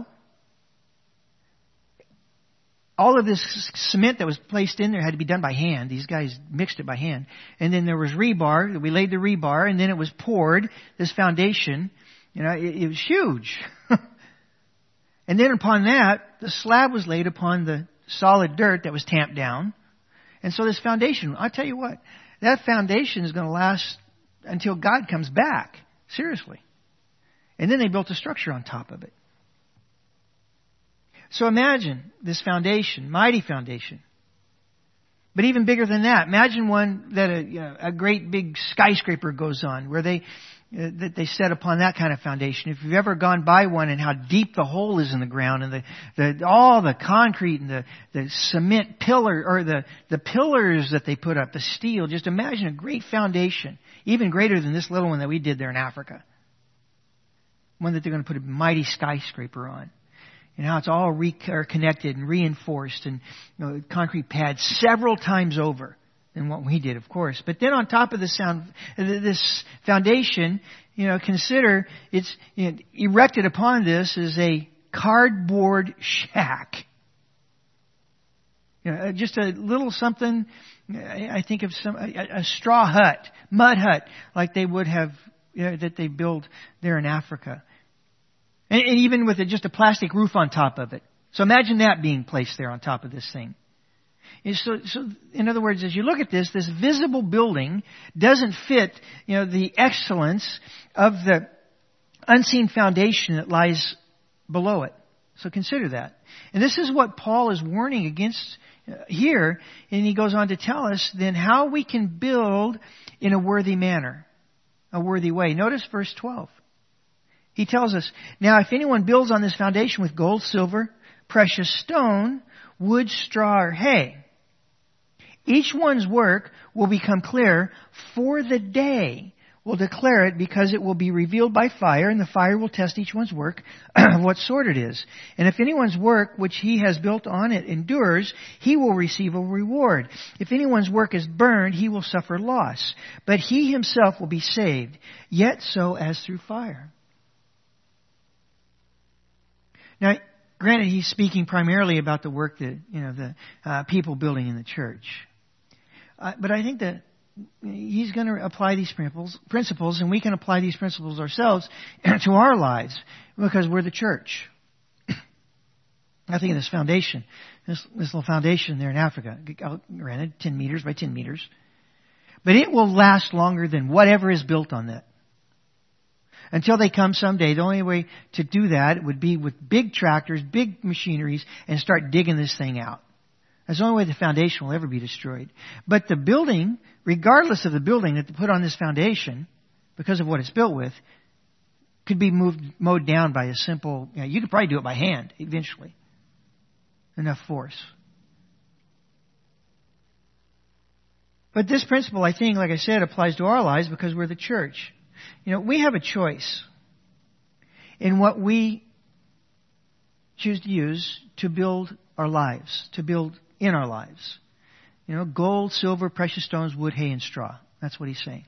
All of this cement that was placed in there had to be done by hand. These guys mixed it by hand. And then there was rebar. We laid the rebar, and then it was poured, this foundation. You know, it, it was huge. And then upon that, the slab was laid upon the solid dirt that was tamped down. And so this foundation, I'll tell you what, that foundation is going to last until God comes back. Seriously. And then they built a structure on top of it. So imagine this foundation, mighty foundation. But even bigger than that, imagine one that a, you know, a great big skyscraper goes on, where they, that they set upon that kind of foundation. If you've ever gone by one and how deep the hole is in the ground and the, the all the concrete and the, the cement pillar or the, the pillars that they put up, the steel, just imagine a great foundation, even greater than this little one that we did there in Africa. One that they're going to put a mighty skyscraper on. And how it's all re- or connected and reinforced and, you know, concrete pads several times over than what we did, of course. But then on top of this sound, this foundation, you know, consider it's, you know, erected upon this is a cardboard shack. You know, just a little something. I think of some a, a straw hut, mud hut, like they would have, you know, that they build there in Africa. And, and even with a, just a plastic roof on top of it. So imagine that being placed there on top of this thing. And so, so, in other words, as you look at this, this visible building doesn't fit, you know, the excellence of the unseen foundation that lies below it. So consider that. And this is what Paul is warning against here. And he goes on to tell us then how we can build in a worthy manner, a worthy way. Notice verse twelve. He tells us, now if anyone builds on this foundation with gold, silver, precious stone, wood, straw, or hay, each one's work will become clear, for the day will declare it, because it will be revealed by fire, and the fire will test each one's work of what sort it is. And if anyone's work which he has built on it endures, he will receive a reward. If anyone's work is burned, he will suffer loss. But he himself will be saved, yet so as through fire. Now, granted, he's speaking primarily about the work that, you know, the uh, people building in the church. Uh, but I think that he's going to apply these principles, principles, and we can apply these principles ourselves to our lives because we're the church. I think of this foundation, this, this little foundation there in Africa, granted, ten meters by ten meters. But it will last longer than whatever is built on that. Until they come someday, the only way to do that would be with big tractors, big machineries, and start digging this thing out. That's the only way the foundation will ever be destroyed. But the building, regardless of the building that they put on this foundation, because of what it's built with, could be moved, mowed down by a simple, you know, you could probably do it by hand eventually. Enough force. But this principle, I think, like I said, applies to our lives because we're the church. You know, we have a choice in what we choose to use to build our lives, to build in our lives. You know, gold, silver, precious stones, wood, hay, and straw. That's what he's saying.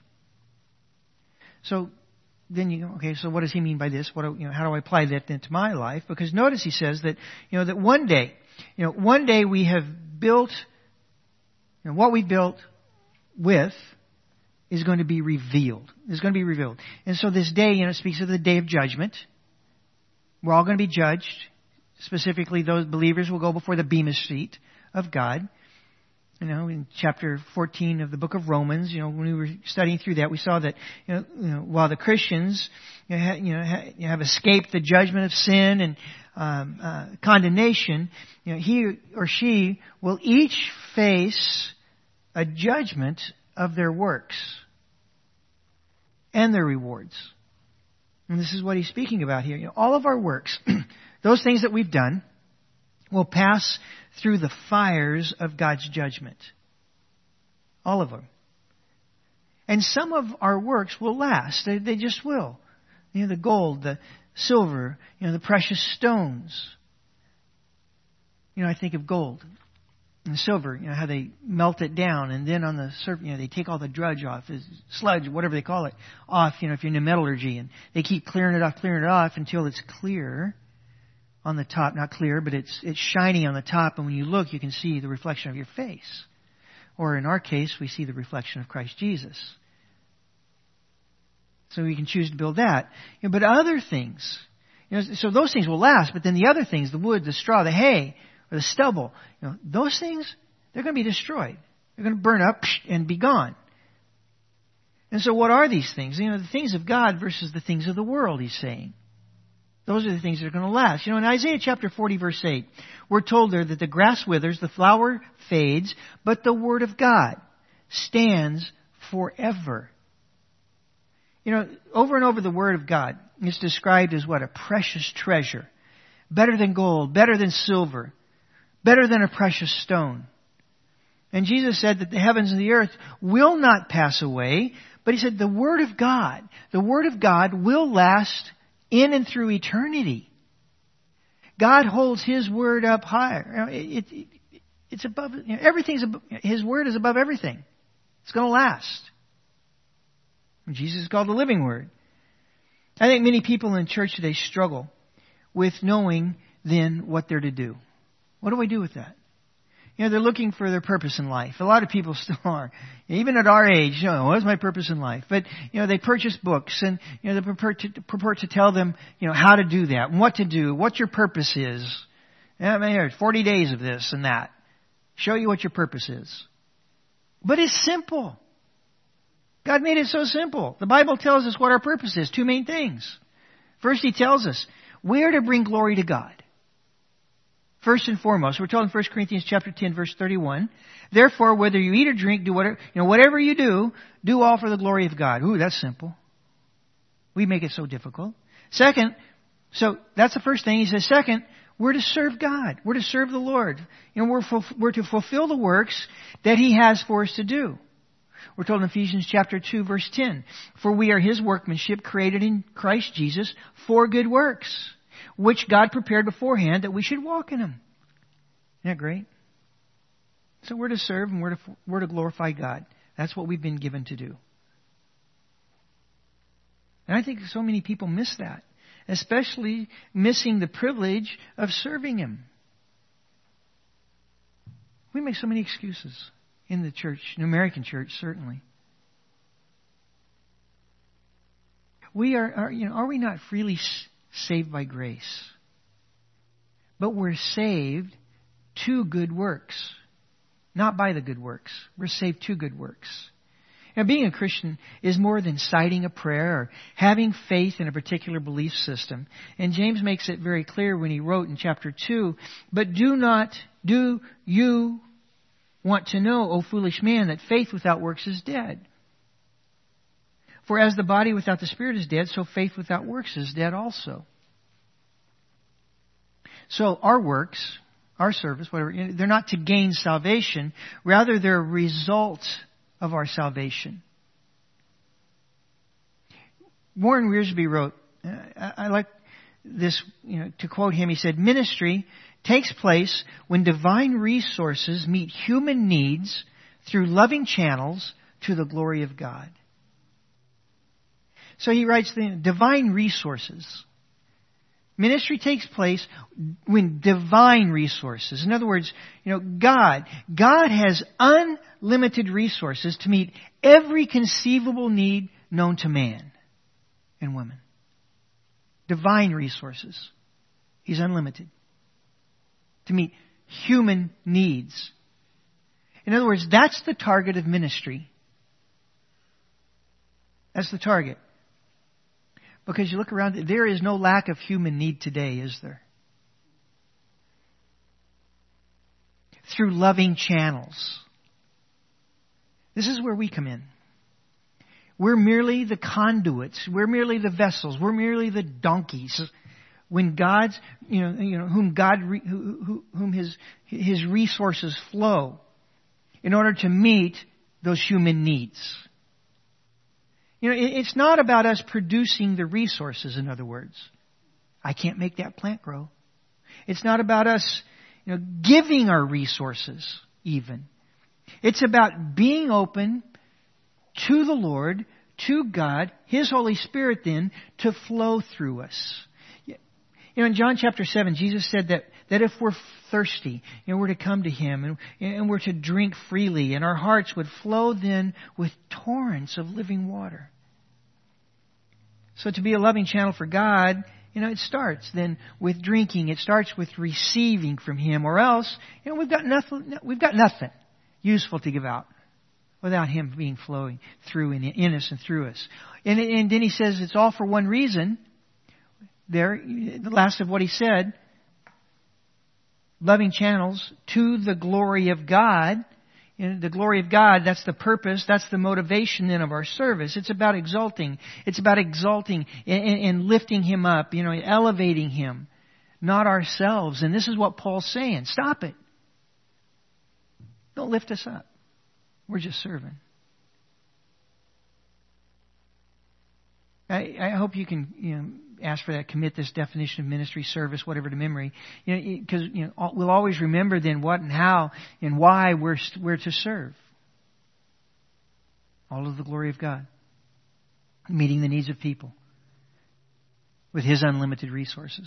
So then you go, okay, so what does he mean by this? What do, you know, how do I apply that then to my life? Because notice he says that, you know, that one day, you know, one day we have built, you know, what we built with is going to be revealed. Is going to be revealed. And so this day, you know, speaks of the day of judgment. We're all going to be judged. Specifically, those believers will go before the bema seat of God. You know, in chapter fourteen of the book of Romans, you know, when we were studying through that, we saw that, you know, you know while the Christians, you know, ha, you know ha, have escaped the judgment of sin and um, uh, condemnation, you know, he or she will each face a judgment of their works and their rewards. And this is what he's speaking about here. You know, all of our works, those things that we've done, will pass through the fires of God's judgment. All of them. And some of our works will last. They, they just will. You know, the gold, the silver, you know, the precious stones. You know, I think of gold and silver, you know, how they melt it down, and then on the surface, you know, they take all the drudge off, sludge, whatever they call it, off, you know, if you're into metallurgy, and they keep clearing it off, clearing it off until it's clear on the top. Not clear, but it's it's shiny on the top, and when you look, you can see the reflection of your face. Or in our case, we see the reflection of Christ Jesus. So we can choose to build that. You know, but other things, you know, so those things will last, but then the other things, the wood, the straw, the hay, or the stubble, you know, those things, they're going to be destroyed. They're going to burn up and be gone. And so what are these things? You know, the things of God versus the things of the world, he's saying. Those are the things that are going to last. You know, in Isaiah chapter forty, verse eight, we're told there that the grass withers, the flower fades, but the word of God stands forever. You know, over and over the Word of God is described as what? A precious treasure. Better than gold, better than silver, better than a precious stone. And Jesus said that the heavens and the earth will not pass away, but He said the Word of God, the Word of God will last in and through eternity. God holds His Word up higher. It, it, it's above, you know, everything's above, His Word is above everything. It's going to last. Jesus is called the living Word. I think many people in church today struggle with knowing then what they're to do. What do I do with that? You know, they're looking for their purpose in life. A lot of people still are. Even at our age, you know, what's my purpose in life? But, you know, they purchase books and, you know, they purport to, purport to tell them, you know, how to do that and what to do, what your purpose is. Yeah, I mean, here, forty days of this and that. Show you what your purpose is. But it's simple. God made it so simple. The Bible tells us what our purpose is. Two main things. First, He tells us we are to bring glory to God. First and foremost, we're told in First Corinthians chapter ten, verse thirty-one, therefore, whether you eat or drink, do whatever, you know, whatever you do, do all for the glory of God. Ooh, that's simple. We make it so difficult. Second, so that's the first thing. He says, second, we're to serve God. We're to serve the Lord. You know, we're, we're to fulfill the works that He has for us to do. We're told in Ephesians chapter two, verse ten, for we are His workmanship created in Christ Jesus for good works, which God prepared beforehand that we should walk in them. Isn't that great? So we're to serve and we're to, we're to glorify God. That's what we've been given to do. And I think so many people miss that, especially missing the privilege of serving Him. We make so many excuses in the church, in the American church, certainly. We are, are you know, are we not freely saved by grace? But we're saved to good works. Not by the good works. We're saved to good works. Now, being a Christian is more than citing a prayer or having faith in a particular belief system. And James makes it very clear when he wrote in chapter two, but do not, do you want to know, O foolish man, that faith without works is dead? For as the body without the spirit is dead, so faith without works is dead also. So our works, our service, whatever, they're not to gain salvation. Rather, they're a result of our salvation. Warren Wiersbe wrote, I, I like this, you know, to quote him, he said, ministry takes place when divine resources meet human needs through loving channels to the glory of God. So he writes, the divine resources. Ministry takes place when divine resources. In other words, you know, God, God has unlimited resources to meet every conceivable need known to man and women. Divine resources. He's unlimited to meet human needs. In other words, that's the target of ministry. That's the target. Because you look around, there is no lack of human need today, is there? Through loving channels. This is where we come in. We're merely the conduits. We're merely the vessels. We're merely the donkeys. When God's, you know, you know, whom God, re, who, who, whom His His resources flow, in order to meet those human needs. You know, it's not about us producing the resources, in other words. I can't make that plant grow. It's not about us, you know, giving our resources, even. It's about being open to the Lord, to God, His Holy Spirit then, to flow through us. You know, in John chapter seven, Jesus said that, that if we're thirsty, you know, we're to come to Him and, and we're to drink freely, and our hearts would flow then with torrents of living water. So to be a loving channel for God, you know, it starts then with drinking. It starts with receiving from Him, or else, you know, we've got nothing. We've got nothing useful to give out without Him being flowing through in, in us and through us. And, and then He says it's all for one reason. There, the last of what He said, loving channels to the glory of God. You know, the glory of God, that's the purpose, that's the motivation then of our service. It's about exalting. It's about exalting and, and, and lifting Him up, you know, elevating Him, not ourselves. And this is what Paul's saying. Stop it. Don't lift us up. We're just serving. I, I hope you can, you know, ask for that, commit this definition of ministry, service, whatever, to memory. You know, because you know, we'll always remember then what and how and why we're we're to serve. All of the glory of God, meeting the needs of people with His unlimited resources.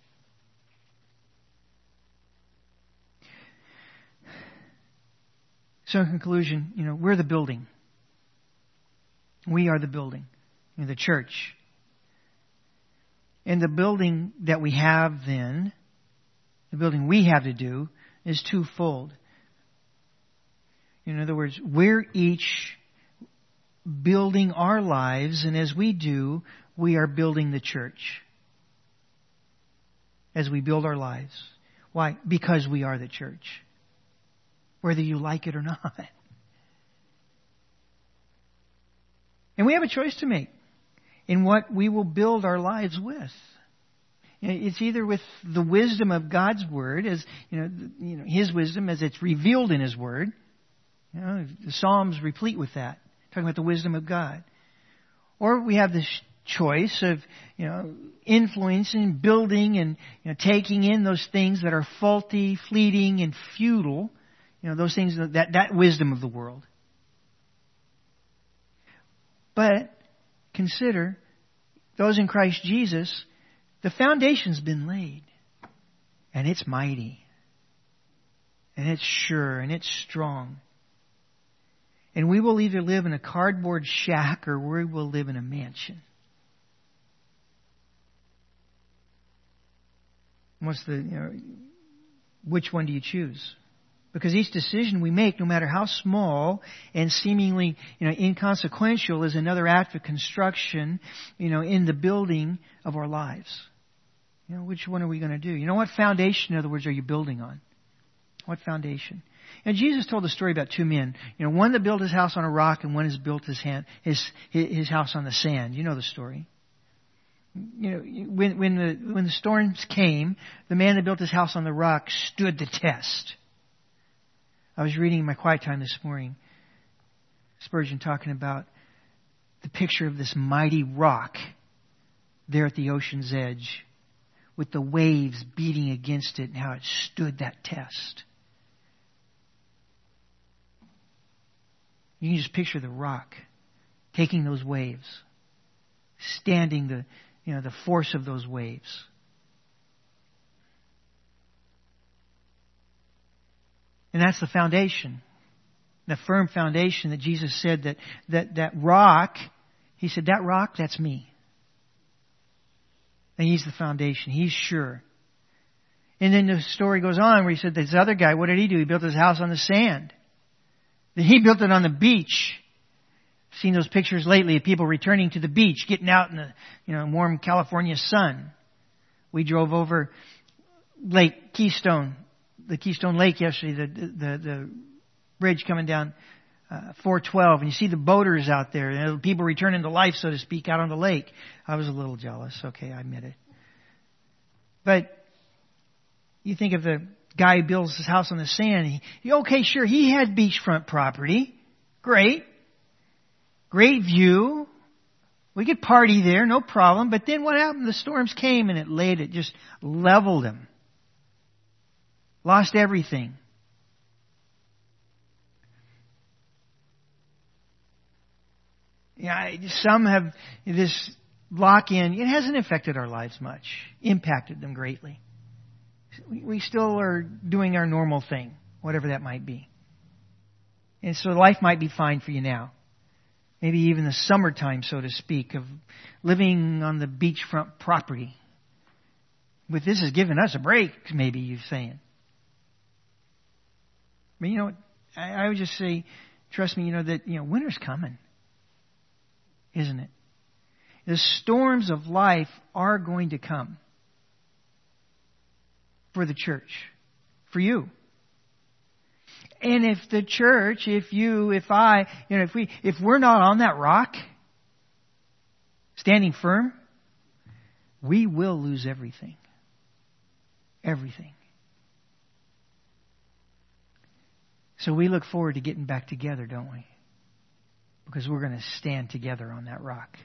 So in conclusion, you know, we're the building. We are the building, you know, the church. And the building that we have then, the building we have to do, is twofold. In other words, we're each building our lives, and as we do, we are building the church. As we build our lives. Why? Because we are the church. Whether you like it or not. And we have a choice to make in what we will build our lives with. It's either with the wisdom of God's Word, as you know, you know, His wisdom as it's revealed in His Word. You know, the Psalms replete with that, talking about the wisdom of God. Or we have this choice of, you know, influencing, building, and you know, taking in those things that are faulty, fleeting, and futile. You know, those things that that wisdom of the world. But consider, those in Christ Jesus, the foundation's been laid. And it's mighty. And it's sure. And it's strong. And we will either live in a cardboard shack or we will live in a mansion. What's the, you know, which one do you choose? Because each decision we make, no matter how small and seemingly, you know, inconsequential, is another act of construction, you know, in the building of our lives. You know, which one are we going to do? You know, what foundation, in other words, are you building on? What foundation? And Jesus told a story about two men. You know, one that built his house on a rock, and one has built his hand, his his house on the sand. You know the story. You know, when when the when the storms came, the man that built his house on the rock stood the test. I was reading in my quiet time this morning, Spurgeon talking about the picture of this mighty rock there at the ocean's edge with the waves beating against it and how it stood that test. You can just picture the rock taking those waves, standing the, you know, the force of those waves. And that's the foundation. The firm foundation that Jesus said that, that, that rock, He said, that rock, that's me. And He's the foundation. He's sure. And then the story goes on where He said, this other guy, what did he do? He built his house on the sand. Then he built it on the beach. I've seen those pictures lately of people returning to the beach, getting out in the, you know, warm California sun. We drove over Lake Keystone. The Keystone Lake yesterday, the the, the bridge coming down uh, four twelve, and you see the boaters out there, you know, people returning to life, so to speak, out on the lake. I was a little jealous. Okay, I admit it. But you think of the guy who builds his house on the sand. He, okay, sure, he had beachfront property. Great. Great view. We could party there, no problem. But then what happened? The storms came and it laid it, just leveled him. Lost everything. Yeah, some have this lock-in. It hasn't affected our lives much, impacted them greatly. We still are doing our normal thing, whatever that might be. And so life might be fine for you now. Maybe even the summertime, so to speak, of living on the beachfront property. But this has given us a break, maybe you're saying. But you know, I, I would just say, trust me, you know, that, you know, winter's coming. Isn't it? The storms of life are going to come. For the church. For you. And if the church, if you, if I, you know, if we, if we're not on that rock, standing firm, we will lose everything. Everything. So we look forward to getting back together, don't we? Because we're going to stand together on that rock.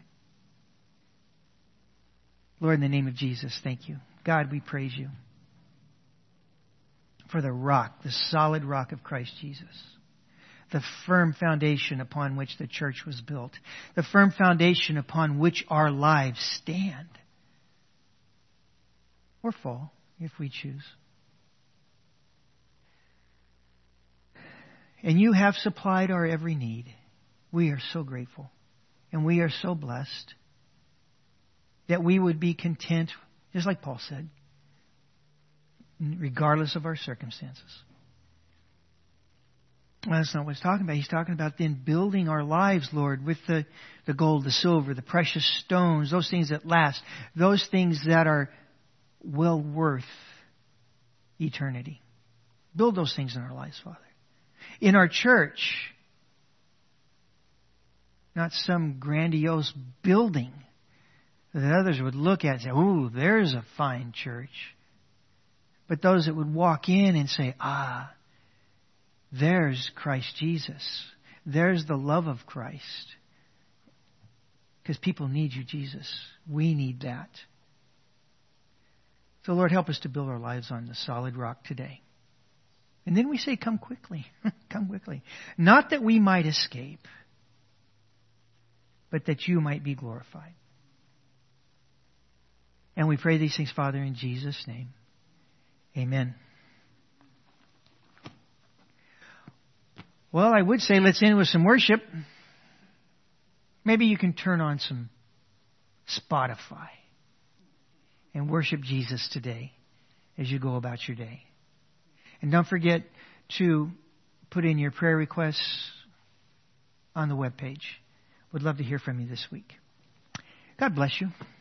Lord, in the name of Jesus, thank you. God, we praise you for the rock, the solid rock of Christ Jesus. The firm foundation upon which the church was built. The firm foundation upon which our lives stand. Or fall, if we choose. And you have supplied our every need. We are so grateful. And we are so blessed that we would be content, just like Paul said, regardless of our circumstances. Well, that's not what he's talking about. He's talking about then building our lives, Lord, with the, the gold, the silver, the precious stones, those things that last, those things that are well worth eternity. Build those things in our lives, Father. In our church, not some grandiose building that others would look at and say, ooh, there's a fine church. But those that would walk in and say, ah, there's Christ Jesus. There's the love of Christ. Because people need you, Jesus. We need that. So, Lord, help us to build our lives on the solid rock today. And then we say, come quickly. Come quickly. Not that we might escape, but that you might be glorified. And we pray these things, Father, in Jesus' name. Amen. Well, I would say let's end with some worship. Maybe you can turn on some Spotify and worship Jesus today as you go about your day. And don't forget to put in your prayer requests on the webpage. Would love to hear from you this week. God bless you.